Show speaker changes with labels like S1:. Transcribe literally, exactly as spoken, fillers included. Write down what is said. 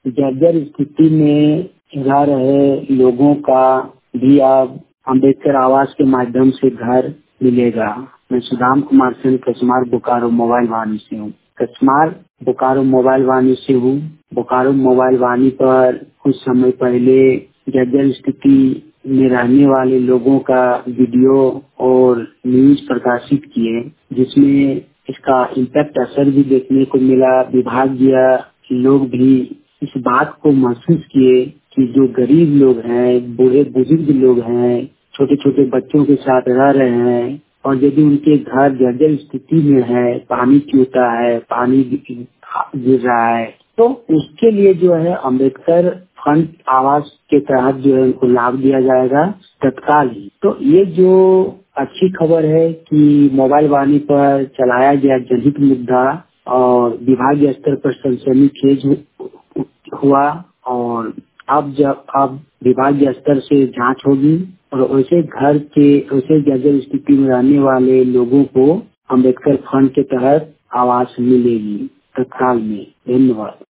S1: जर्जर स्थिति में रह रहे लोगों का भी अब अम्बेडकर आवास के माध्यम से घर मिलेगा। मैं सुदाम कुमार सिंह कस्मार बोकारो मोबाइल वाणी से हूँ। कस्मार बोकारो मोबाइल वाणी से हूँ। बोकारो मोबाइल वाणी पर कुछ समय पहले जर्जर स्थिति में रहने वाले लोगों का वीडियो और न्यूज प्रकाशित किए, जिसमें इसका इम्पैक्ट असर भी देखने को मिला। विभागीय लोग भी इस बात को महसूस किए कि जो गरीब लोग हैं, बूढ़े बुजुर्ग लोग हैं, छोटे छोटे बच्चों के साथ रह रहे हैं और यदि उनके घर जर्जर स्थिति में है, पानी चूता है, पानी गिर रहा है, तो उसके लिए जो है अम्बेडकर फंड आवास के तहत जो है उनको लाभ दिया जाएगा तत्काल ही। तो ये जो अच्छी खबर है कि मोबाइल वाणी पर चलाया गया जनहित मुद्दा और विभागीय स्तर पर सनसनीखेज हुआ और अब जब अब विभागीय स्तर से जांच होगी और वैसे घर के वैसे जर्जर स्थिति में रहने वाले लोगों को अम्बेडकर फंड के तहत आवास मिलेगी तत्काल में। धन्यवाद।